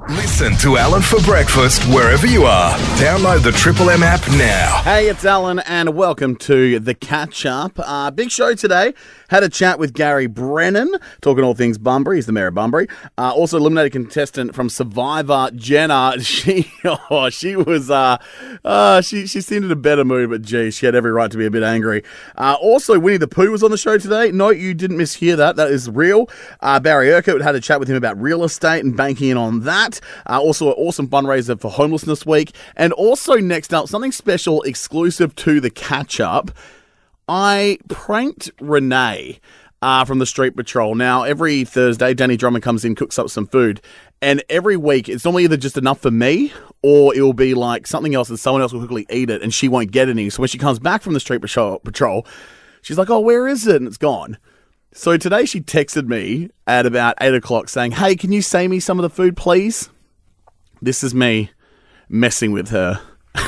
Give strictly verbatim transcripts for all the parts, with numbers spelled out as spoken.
Listen to Alan for breakfast wherever you are. Download the Triple M app now. Hey, it's Alan, and welcome to The Catch-Up. Uh, big show today. Had a chat with Gary Brennan, talking all things Bunbury. He's the mayor of Bunbury. Uh, also, eliminated contestant from Survivor, Jenna. She, oh, she was, uh, uh, she, she seemed in a better mood, but geez, she had every right to be a bit angry. Uh, also, Winnie the Pooh was on the show today. No, you didn't mishear that. That is real. Uh, Barry Urquhart had a chat with him about real estate and banking in on that. Uh, also, an awesome fundraiser for Homelessness Week. And also, next up, something special exclusive to The Catch-Up. I pranked Renee uh, from the Street Patrol. Now, every Thursday, Danny Drummond comes in, cooks up some food. And every week, it's normally either just enough for me or it will be like something else and someone else will quickly eat it and she won't get any. So when she comes back from the Street Patrol, patrol she's like, oh, where is it? And it's gone. So today she texted me at about eight o'clock saying, hey, can you save me some of the food, please? This is me messing with her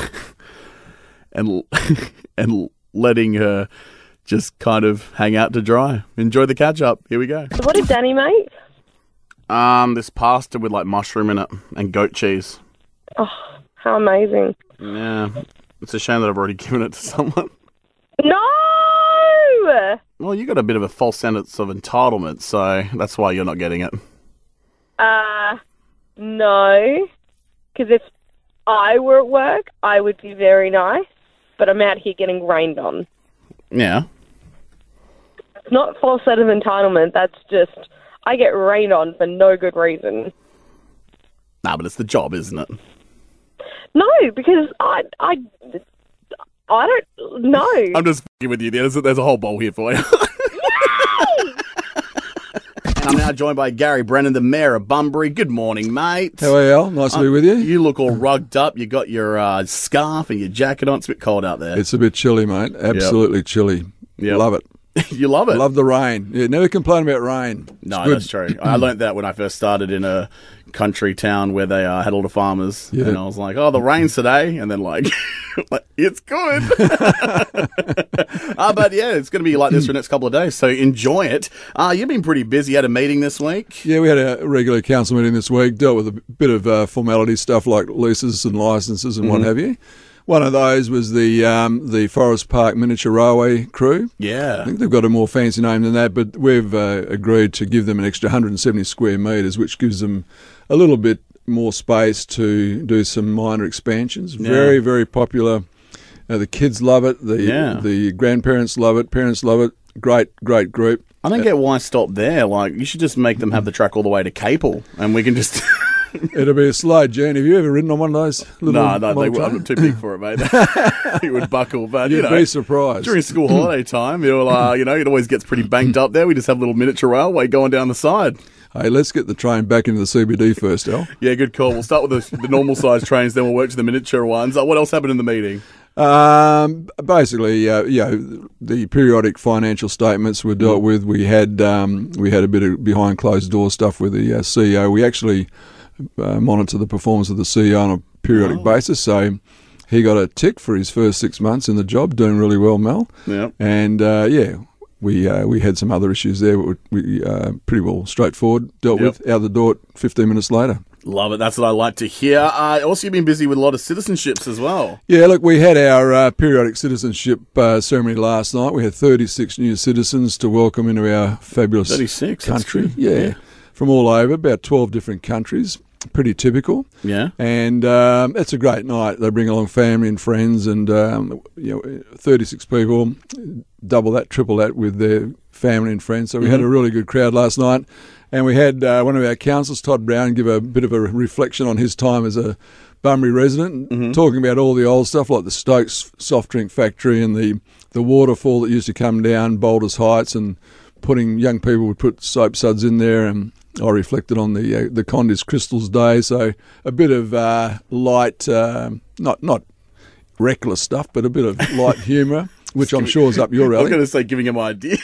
and and letting her just kind of hang out to dry. Enjoy the catch-up. Here we go. So what did Danny make? Um, this pasta with like mushroom in it and goat cheese. Oh, how amazing. Yeah. It's a shame that I've already given it to someone. No! Well, you got a bit of a false sense of entitlement, so that's why you're not getting it. Uh, no. Because if I were at work, I would be very nice, but I'm out here getting rained on. Yeah. It's not a false sense of entitlement, that's just, I get rained on for no good reason. Nah, but it's the job, isn't it? No, because I, I, I don't know. I'm just f***ing with you. There's a, there's a whole bowl here for you. And I'm now joined by Gary Brennan, the mayor of Bunbury. Good morning, mate. How are you, Al? Nice to be with you. You look all rugged up. You got your uh, scarf and your jacket on. It's a bit cold out there. It's a bit chilly, mate. Absolutely yep. chilly. Yep. Love it. You love it? Love the rain. Yeah, never complain about rain. It's no, good. That's true. I learnt that when I first started in a country town where they uh, had all the farmers. Yeah. And I was like, oh, the rain's today. And then like, it's good. uh, but yeah, it's going to be like this for the next couple of days. So enjoy it. Uh, you've been pretty busy. You had a meeting this week. Yeah, we had a regular council meeting this week. Dealt with a bit of uh, formality stuff like leases and licenses and mm-hmm. what have you. One of those was the um, the Forest Park Miniature Railway crew. Yeah. I think they've got a more fancy name than that, but we've uh, agreed to give them an extra one hundred seventy square metres, which gives them a little bit more space to do some minor expansions. Yeah. Very, very popular. Uh, the kids love it. The yeah. the grandparents love it. Parents love it. Great, great group. I don't uh, get why stop there. Like, you should just make them have the track all the way to Capel, and we can just... It'll be a slow journey. Have you ever ridden on one of those little No, no, they, I'm too big for it, mate. You would buckle, but, You'd you know. be surprised. During school holiday time, it'll, uh, you know, it always gets pretty banked up there. We just have a little miniature railway going down the side. Hey, let's get the train back into the C B D first, Al. Yeah, good call. We'll start with the, the normal size trains, then we'll work to the miniature ones. Uh, what else happened in the meeting? Um, basically, uh, you know, the periodic financial statements were dealt with. We had um, we had a bit of behind closed door stuff with the uh, C E O. We actually uh, monitor the performance of the C E O on a periodic oh. basis. So he got a tick for his first six months in the job, doing really well, Mel. Yeah, and uh, yeah. We uh, we had some other issues there, but we uh, pretty well straightforward, dealt yep. with, out the door fifteen minutes later. Love it. That's what I like to hear. Uh, also, you've been busy with a lot of citizenships as well. Yeah, look, we had our uh, periodic citizenship uh, ceremony last night. We had thirty-six new citizens to welcome into our fabulous thirty-six, country. Yeah, yeah, from all over, about twelve different countries. Pretty typical. Yeah. And um, it's a great night. They bring along family and friends, and um, you know, thirty-six people, double that, triple that with their family and friends. So we mm-hmm. had a really good crowd last night. And we had uh, one of our councillors, Todd Brown, give a bit of a reflection on his time as a Bunbury resident, mm-hmm. talking about all the old stuff like the Stokes soft drink factory and the, the waterfall that used to come down Boulders Heights, and putting young people would put soap suds in there, and I reflected on the uh, the Condis Crystals Day. So a bit of uh, light, uh, not not reckless stuff, but a bit of light humour, which I'm sure is up your alley. I was going to say giving him ideas.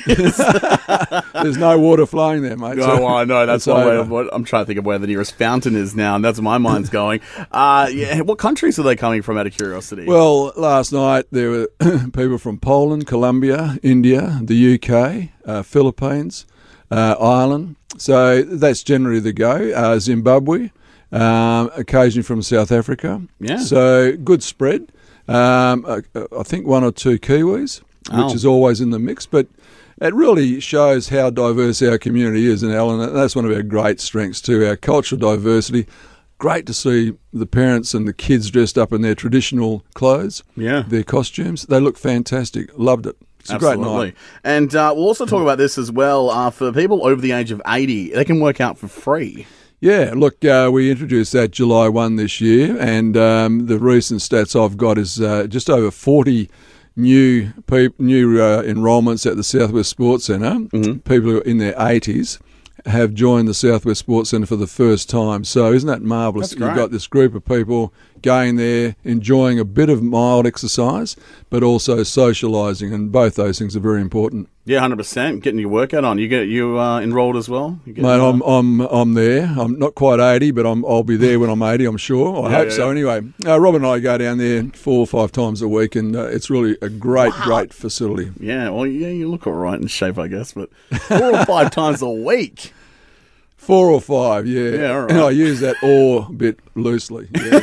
There's no water flowing there, mate. No, so well, I know. That's why I'm trying to think of where the nearest fountain is now, and that's where my mind's going. Uh, yeah, what countries are they coming from, out of curiosity? Well, last night there were people from Poland, Colombia, India, the U K, uh, Philippines, uh, Ireland. So that's generally the go. Uh, Zimbabwe. um, occasionally from South Africa. Yeah. So good spread. Um, I, I think one or two Kiwis, Oh. which is always in the mix, but it really shows how diverse our community is, and Alan, that's one of our great strengths too, our cultural diversity. Great to see the parents and the kids dressed up in their traditional clothes, Yeah. their costumes. They look fantastic. Loved it. It's a great Absolutely. night. And uh, we'll also talk about this as well. Uh, for people over the age of eighty, they can work out for free. Yeah, look, uh, we introduced that July first this year, and um, the recent stats I've got is uh, just over forty new peop- new uh, enrolments at the Southwest Sports Centre. Mm-hmm. People who are in their eighties have joined the Southwest Sports Centre for the first time. So isn't that marvellous? That's great. You've got this group of people going there, enjoying a bit of mild exercise, but also socialising, and both those things are very important. Yeah, one hundred percent. Getting your workout on. You get you uh, enrolled as well? You Mate, getting, uh, I'm I'm I'm there. I'm not quite eighty, but I'm I'll be there when I'm eighty. I'm sure. I Yeah, hope yeah, so. yeah. Anyway, uh, Rob and I go down there four or five times a week, and uh, it's really a great, great facility. Yeah, well, yeah, you look all right in shape, I guess, but four or five times a week. Four or five, yeah. Yeah, all right. And I use that "or" bit loosely. Yeah.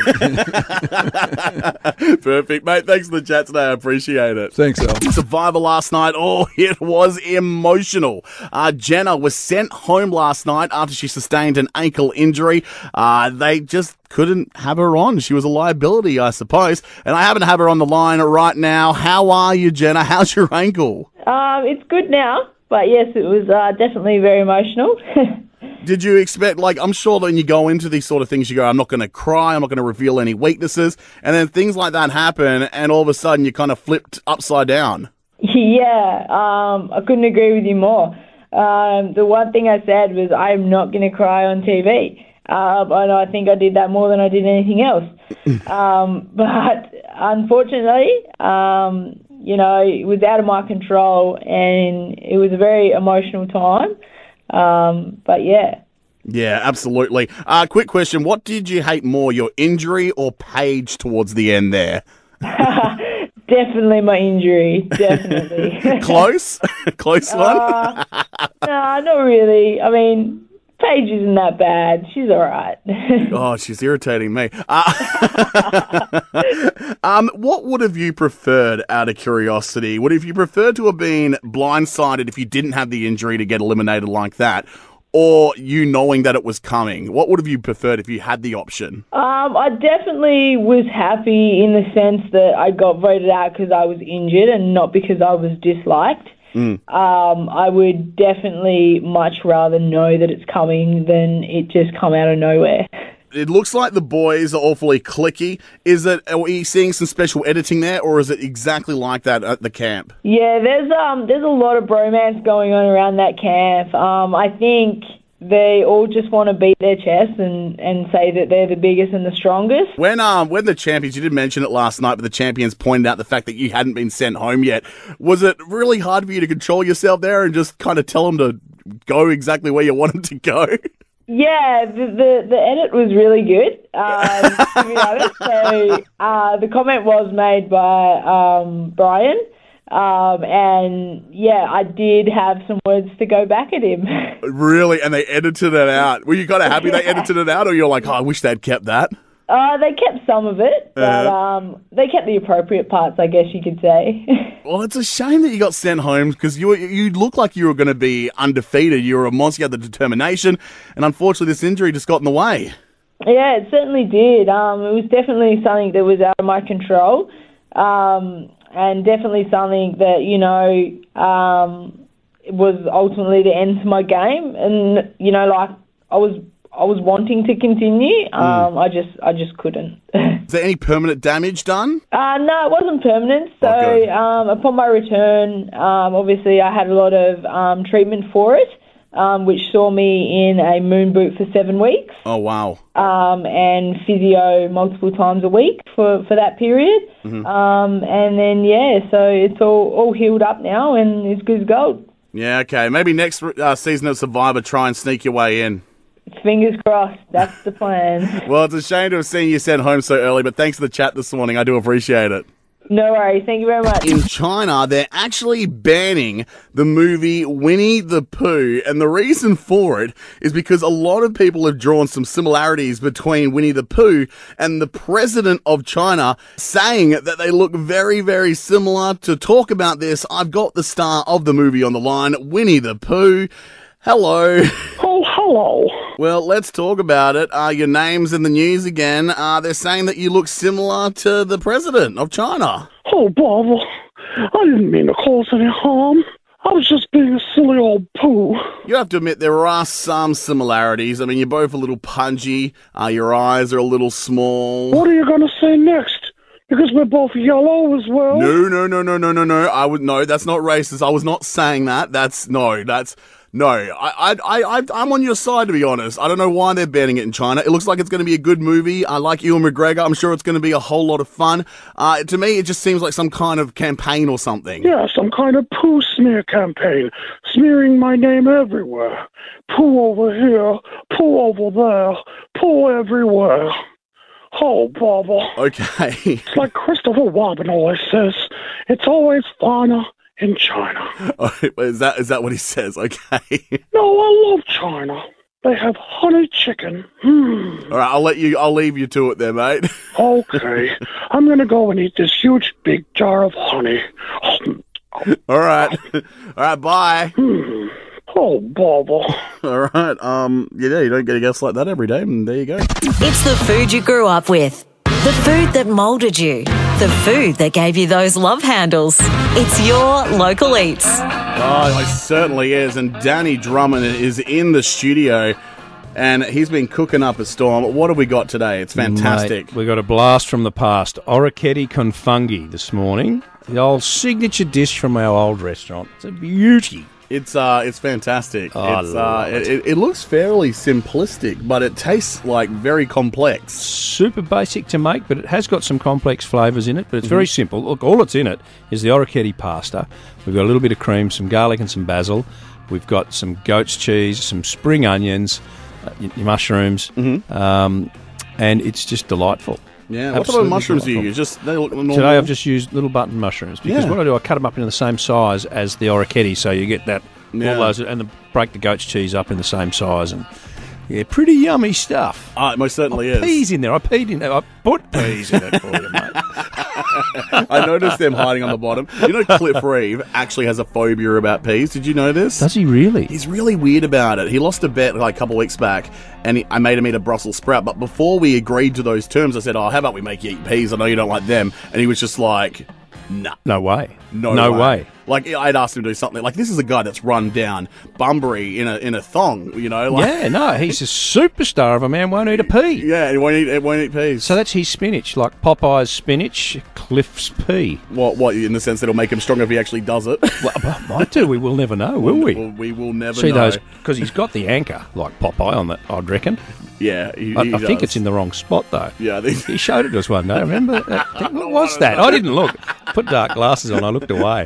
Perfect, mate. Thanks for the chat today. I appreciate it. Thanks, Al. Survivor last night. Oh, it was emotional. Uh, Jenna was sent home last night after she sustained an ankle injury. Uh, they just couldn't have her on. She was a liability, I suppose. And I happen to have her on the line right now. How are you, Jenna? How's your ankle? Um, it's good now, but yes, it was uh, definitely very emotional. Did you expect, like, I'm sure that when you go into these sort of things, you go, I'm not going to cry, I'm not going to reveal any weaknesses, and then things like that happen, and all of a sudden you kind of flipped upside down. Yeah, um, I couldn't agree with you more. Um, the one thing I said was I'm not going to cry on T V, um, and I think I did that more than I did anything else. um, but unfortunately, um, you know, it was out of my control, and it was a very emotional time. Um, but yeah. Yeah, absolutely. Uh, quick question. What did you hate more, your injury or Paige towards the end there? Definitely my injury, definitely. Close? Close one? Uh, no, not really. I mean, Paige isn't that bad. She's all right. Oh, she's irritating me. Uh, um, what would have you preferred, out of curiosity? Would have you preferred to have been blindsided if you didn't have the injury to get eliminated like that, or you knowing that it was coming? What would have you preferred if you had the option? Um, I definitely was happy in the sense that I got voted out because I was injured and not because I was disliked. Mm. Um, I would definitely much rather know that it's coming than it just come out of nowhere. It looks like the boys are awfully clicky. Is it? Are we seeing some special editing there, or is it exactly like that at the camp? Yeah, there's um there's a lot of bromance going on around that camp. Um, I think they all just want to beat their chests and, and say that they're the biggest and the strongest. When um when the champions, you did mention it last night, but the champions pointed out the fact that you hadn't been sent home yet. Was it really hard for you to control yourself there and just kind of tell them to go exactly where you want them to go? Yeah, the, the, the edit was really good, um, to be honest. So uh, the comment was made by um, Brian, um, and yeah, I did have some words to go back at him. Really? And they edited it out. Were you kind of happy they edited it out, or you're like, oh, I wish they'd kept that? Uh, they kept some of it, but Uh-huh. um, they kept the appropriate parts, I guess you could say. Well, it's a shame that you got sent home because you you looked like you were going to be undefeated. You were a monster, you had the determination, and unfortunately this injury just got in the way. Yeah, it certainly did. Um, it was definitely something that was out of my control, um, and definitely something that, you know, um, was ultimately the end to my game. And, you know, like, I was I was wanting to continue. Um, mm. I just I just couldn't. Is there any permanent damage done? Uh, no, it wasn't permanent. So oh, um, upon my return, um, obviously I had a lot of um, treatment for it, um, which saw me in a moon boot for seven weeks. Oh, wow. Um, and physio multiple times a week for, for that period. Mm-hmm. Um, and then, yeah, so it's all, all healed up now and it's good as gold. Yeah, okay. Maybe next uh, season of Survivor, try and sneak your way in. Fingers crossed. That's the plan. Well, it's a shame to have seen you sent home so early, but thanks for the chat this morning. I do appreciate it. No worries. Thank you very much. In China, they're actually banning the movie Winnie the Pooh, and the reason for it is because a lot of people have drawn some similarities between Winnie the Pooh and the president of China, saying that they look very, very similar. To talk about this, I've got the star of the movie on the line, Winnie the Pooh. Hello. Oh, hello. Well, let's talk about it. Uh, your name's in the news again. Uh, they're saying that you look similar to the president of China. Oh, Bob, I didn't mean to cause any harm. I was just being a silly old poo. You have to admit there are some similarities. I mean, you're both a little punchy. Uh, your eyes are a little small. What are you going to say next? Because we're both yellow as well? No, no, no, no, no, no, no. I would no. That's not racist. I was not saying that. That's no. That's. No, I, I, I, I'm on your side, to be honest. I don't know why they're banning it in China. It looks like it's going to be a good movie. I like Ewan McGregor. I'm sure it's going to be a whole lot of fun. Uh, to me, it just seems like some kind of campaign or something. Yeah, some kind of poo smear campaign. Smearing my name everywhere. Poo over here, poo over there, poo everywhere. Oh, Bobble. Okay. It's like Christopher Robin always says. It's always finer in China. Oh, is that is that what he says? Okay. No, I love China. They have honey chicken. Hmm. All right, I'll let you. I'll leave you to it there, mate. Okay, I'm gonna go and eat this huge big jar of honey. All right. All right. Bye. Hmm. Oh, Bobble. All right. Um. Yeah, you don't get a guest like that every day, and there you go. It's the food you grew up with. The food that moulded you. The food that gave you those love handles. It's your Local Eats. Oh, it certainly is. And Danny Drummond is in the studio, and he's been cooking up a storm. What have we got today? It's fantastic. Mate, we got a blast from the past. Oriketti con fungi this morning. The old signature dish from our old restaurant. It's a beauty. It's uh, it's fantastic. Oh, it's, I love uh, it. it, it looks fairly simplistic, but it tastes like very complex. Super basic to make, but it has got some complex flavours in it, but it's very simple. Look, all that's in it is the oriketti pasta. We've got a little bit of cream, some garlic and some basil. We've got some goat's cheese, some spring onions, uh, y- your mushrooms, um, and it's just delightful. Yeah, what type of Absolutely mushrooms do you delightful. use? Just they look normal. Today I've just used little button mushrooms because Yeah. what I do, I cut them up into the same size as the oriketti, so you get that Yeah. all those, and then break the goat's cheese up in the same size, and yeah, pretty yummy stuff. Ah, it most certainly is. Peas in there. I peed in there. I put peas in it for you, mate. I noticed them hiding on the bottom. You know, Cliff Reeve actually has a phobia about peas. Did you know this? Does he really? He's really weird about it. He lost a bet like a couple of weeks back, and he, I made him eat a Brussels sprout. But before we agreed to those terms, I said, "Oh, how about we make you eat peas? I know you don't like them." And he was just like, "Nah, No way. no, no way. way. Like I'd asked him to do something. Like this is a guy that's run down Bunbury in a in a thong. You know, like Yeah, no, he's a superstar of a man won't eat a pea. yeah, he won't eat. He won't eat peas. So that's his spinach, like Popeye's spinach, Cliff's pea. what? What? In the sense that it'll make him stronger if he actually does it. Well, might do. We will never know, will we? Well, we will never See know. those, because he's got the anchor, like Popeye on that, I'd reckon. Yeah, he, I, he I think does. it's in the wrong spot, though. Yeah, I think. He showed it to us one day. Remember? I think, what was that? I didn't look. Put dark glasses on. I looked away.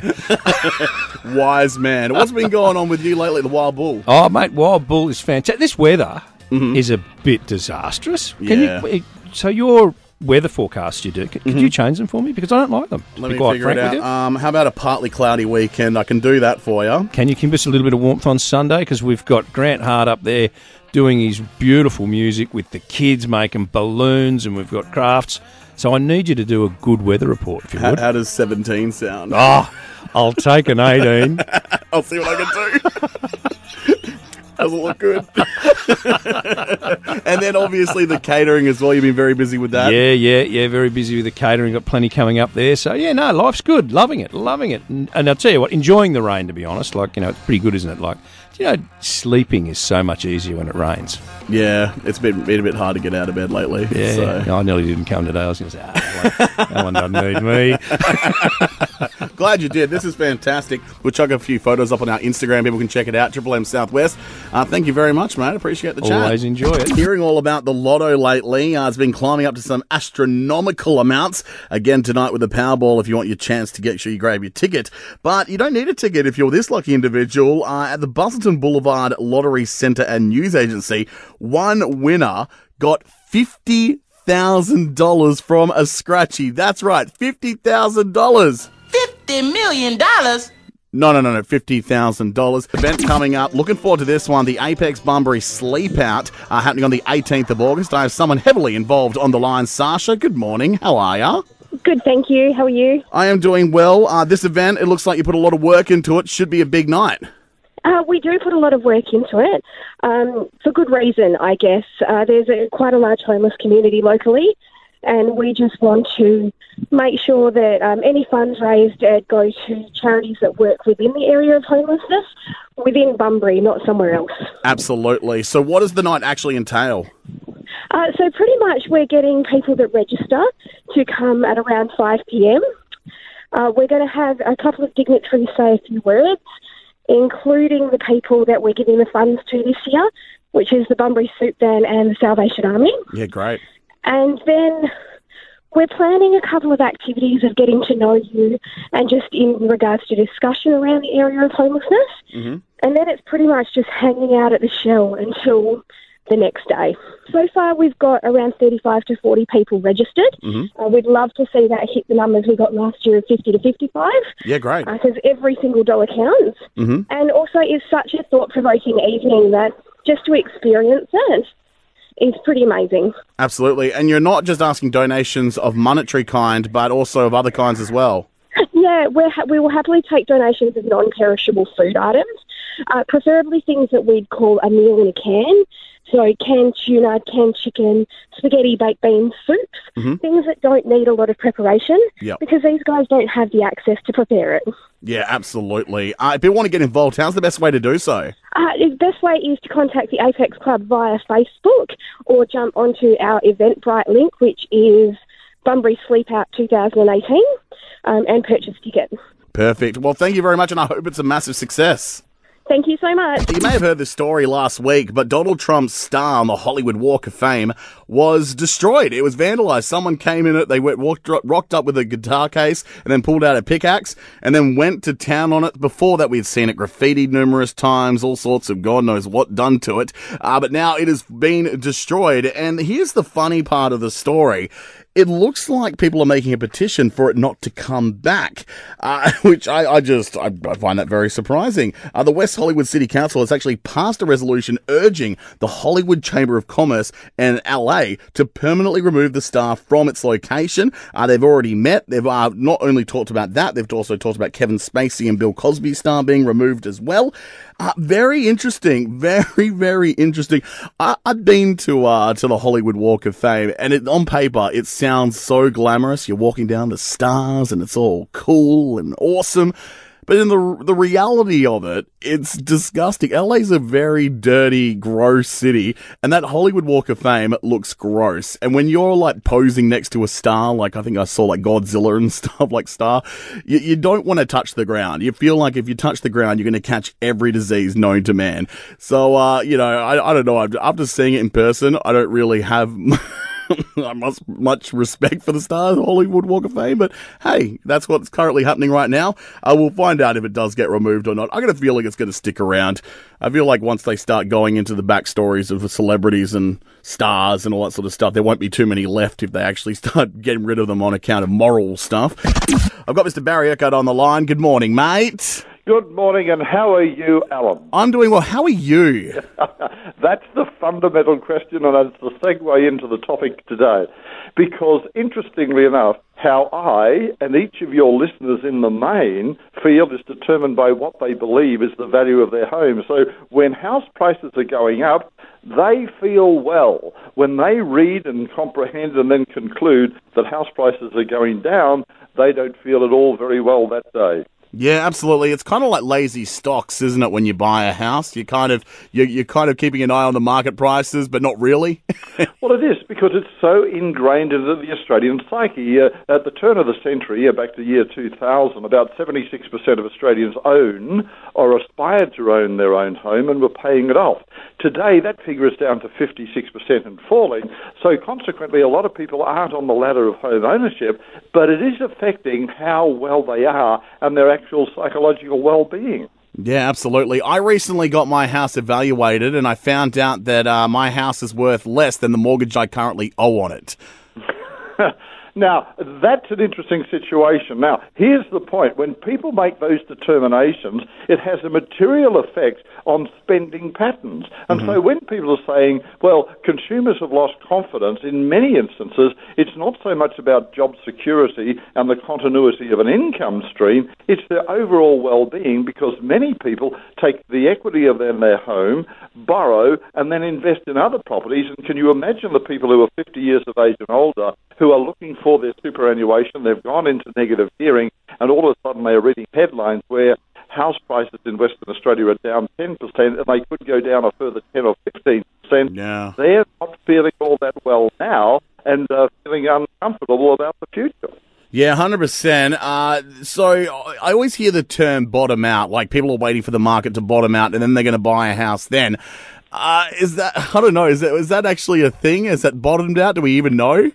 Wise man. What's been going on with you lately, the Wild Bull? Oh, mate, Wild Bull is fantastic. This weather is a bit disastrous. Can Yeah. you? So your weather forecasts you do, can, could you change them for me? Because I don't like them. to Let be me quite figure it frank out. with you. Um, how about a partly cloudy weekend? I can do that for you. Can you give us a little bit of warmth on Sunday? Because we've got Grant Hart up there doing his beautiful music with the kids making balloons, and we've got crafts. So I need you to do a good weather report, if you How, would. how does seventeen sound? Oh, I'll take an eighteen. I'll see what I can do. Doesn't look good. And then obviously the catering as well. You've been very busy with that. Yeah, yeah, yeah. Very busy with the catering. Got plenty coming up there. So yeah, no, life's good. Loving it, loving it. And, and I'll tell you what, enjoying the rain. To be honest, like you know, it's pretty good, isn't it? Like, you know, sleeping is so much easier when it rains. Yeah, it's been, been a bit hard to get out of bed lately. Yeah, so. yeah. I nearly didn't come today. I was going to say, ah, that one, that one doesn't need me. Glad you did. This is fantastic. We'll chuck a few photos up on our Instagram. People can check it out. Triple M Southwest. Uh, thank you very much, mate. Appreciate the chat. Always enjoy it. Hearing all about the lotto lately. Uh, it's been climbing up to some astronomical amounts. Again tonight with the Powerball if you want your chance to get sure you grab your ticket. But you don't need a ticket if you're this lucky individual. Uh, at the Busselton Boulevard Lottery Centre and News Agency, one winner got fifty thousand dollars from a scratchy. That's right, fifty thousand dollars. fifty million dollars? No, no, no, no, fifty thousand dollars. Event coming up. Looking forward to this one. The Apex Bunbury Sleep Out uh, happening on the eighteenth of August. I have someone heavily involved on the line. Sasha, good morning. How are ya? Good, thank you. How are you? I am doing well. Uh, this event, it looks like you put a lot of work into it. Should be a big night. Uh, we do put a lot of work into it, um, for good reason, I guess. Uh, there's a, quite a large homeless community locally, and we just want to make sure that um, any funds raised uh, go to charities that work within the area of homelessness, within Bunbury, not somewhere else. Absolutely. So what does the night actually entail? Uh, so pretty much we're getting people that register to come at around five p.m. Uh, we're going to have a couple of dignitaries say a few words, including the people that we're giving the funds to this year, which is the Bunbury Soup Van and the Salvation Army. Yeah, great. And then we're planning a couple of activities of getting to know you and just in regards to discussion around the area of homelessness. Mm-hmm. And then it's pretty much just hanging out at the Shell until the next day. So far, we've got around thirty-five to forty people registered. Mm-hmm. Uh, we'd love to see that hit the numbers we got last year of fifty to fifty-five. Yeah, great. Because uh, every single dollar counts. Mm-hmm. And also, it's such a thought-provoking evening that just to experience it is pretty amazing. Absolutely. And you're not just asking donations of monetary kind, but also of other kinds as well. Yeah, we're ha- we will happily take donations of non-perishable food items, uh, preferably things that we'd call a meal in a can. So canned tuna, canned chicken, spaghetti, baked beans, soups, mm-hmm. things that don't need a lot of preparation yep. because these guys don't have the access to prepare it. Yeah, absolutely. Uh, if you want to get involved, how's the best way to do so? Uh, the best way is to contact the Apex Club via Facebook or jump onto our Eventbrite link, which is Bunbury Sleep Out twenty eighteen, um, and purchase tickets. Perfect. Well, thank you very much, and I hope it's a massive success. Thank you so much. You may have heard this story last week, but Donald Trump's star on the Hollywood Walk of Fame was destroyed. It was vandalized. Someone came in it, they went walked, rocked up with a guitar case and then pulled out a pickaxe and then went to town on it. Before that, we'd seen it graffitied numerous times, all sorts of God knows what done to it. Uh, but now it has been destroyed. And here's the funny part of the story. It looks like people are making a petition for it not to come back, uh, which I, I just I, I find that very surprising. Uh, the West Hollywood City Council has actually passed a resolution urging the Hollywood Chamber of Commerce and L A to permanently remove the star from its location. Uh, they've already met. They've uh, not only talked about that, they've also talked about Kevin Spacey and Bill Cosby's star being removed as well. Uh, very interesting, very, very interesting. I, I've been to uh, to the Hollywood Walk of Fame, and it, on paper, it sounds so glamorous. You're walking down the stars, and it's all cool and awesome. But in the the reality of it, it's disgusting. L A's a very dirty, gross city, and that Hollywood Walk of Fame looks gross. And when you're like posing next to a star, like I think I saw like Godzilla and stuff like Star, you, you don't want to touch the ground. You feel like if you touch the ground, you're going to catch every disease known to man. So, uh, you know, I, I don't know. After seeing it in person, I don't really have much, much respect for the star of the Hollywood Walk of Fame, but hey, that's what's currently happening right now. Uh, we'll find out if it does get removed or not. I got a feeling it's going to stick around. I feel like once they start going into the backstories of the celebrities and stars and all that sort of stuff, there won't be too many left if they actually start getting rid of them on account of moral stuff. I've got Mister Barry Urquhart on the line. Good morning, mate. Good morning, and how are you, Alan? I'm doing well. How are you? That's the fundamental question, and that's the segue into the topic today. Because, interestingly enough, how I and each of your listeners in the main feel is determined by what they believe is the value of their home. So when house prices are going up, they feel well. When they read and comprehend and then conclude that house prices are going down, they don't feel at all very well that day. Yeah, absolutely. It's kind of like lazy stocks, isn't it? When you buy a house, you kind of you're, you're kind of keeping an eye on the market prices, but not really. Well, it is because it's so ingrained into the Australian psyche. Uh, at the turn of the century, uh, back to the year two thousand, about seventy-six percent of Australians own or aspired to own their own home and were paying it off. Today, that figure is down to fifty-six percent and falling. So consequently, a lot of people aren't on the ladder of home ownership, but it is affecting how well they are and their actual psychological well-being. Yeah, absolutely. I recently got my house evaluated and I found out that uh, my house is worth less than the mortgage I currently owe on it. Now, that's an interesting situation. Now, here's the point. When people make those determinations, it has a material effect on spending patterns. And mm-hmm. so when people are saying, well, consumers have lost confidence, in many instances, it's not so much about job security and the continuity of an income stream, it's their overall well-being, because many people take the equity of their, their home, borrow, and then invest in other properties. And can you imagine the people who are fifty years of age and older who are looking for their superannuation, they've gone into negative gearing, and all of a sudden they're reading headlines where house prices in Western Australia are down ten percent and they could go down a further ten or fifteen percent. Yeah. They're not feeling all that well now and uh, feeling uncomfortable about the future. Yeah, one hundred percent. Uh, so I always hear the term bottom out, like people are waiting for the market to bottom out and then they're going to buy a house then. Uh, is that, I don't know, is that, is that actually a thing? Is that bottomed out? Do we even know?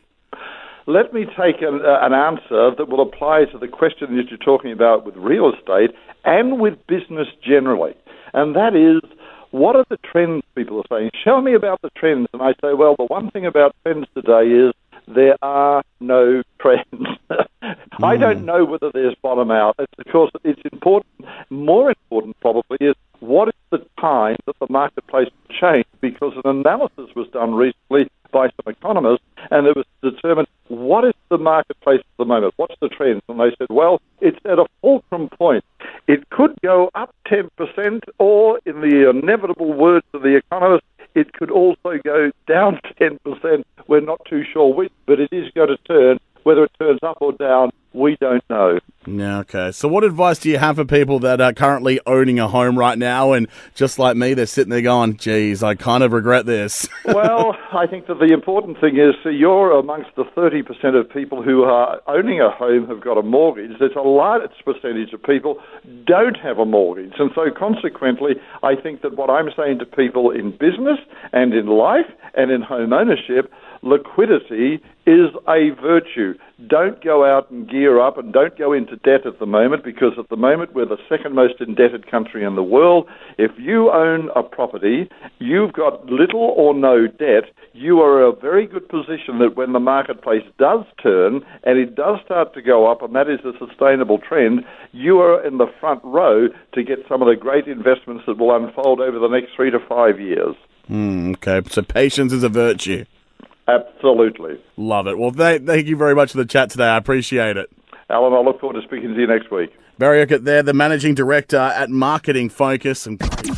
Let me take an, uh, an answer that will apply to the question that you're talking about with real estate and with business generally. And that is, what are the trends people are saying? Show me about the trends. And I say, well, the one thing about trends today is there are no trends. mm. I don't know whether there's bottom out. It's, of course, it's important. More important, probably, is what is the time that the marketplace will change? Because an analysis was done recently by some economists, and it was determined what is the marketplace at the moment, what's the trends? And they said, well, it's at a fulcrum point. It could go up ten percent, or in the inevitable words of the economists, it could also go down ten percent. We're not too sure which, but it is going to turn. Whether it turns up or down, we don't know. Yeah, okay. So what advice do you have for people that are currently owning a home right now and just like me, they're sitting there going, geez, I kind of regret this? Well, I think that the important thing is uh, you're amongst the thirty percent of people who are owning a home have got a mortgage. There's a large percentage of people don't have a mortgage. And so consequently, I think that what I'm saying to people in business and in life and in home ownership, liquidity is a virtue. Don't go out and gear up and don't go into debt at the moment, because at the moment we're the second most indebted country in the world. If you own a property, you've got little or no debt, you are in a very good position that when the marketplace does turn and it does start to go up, and that is a sustainable trend, you are in the front row to get some of the great investments that will unfold over the next three to five years. Mm, okay, so patience is a virtue. Absolutely. Love it. Well, th- thank you very much for the chat today. I appreciate it. Alan, I look forward to speaking to you next week. Barry Urquhart there, the Managing Director at Marketing Focus. And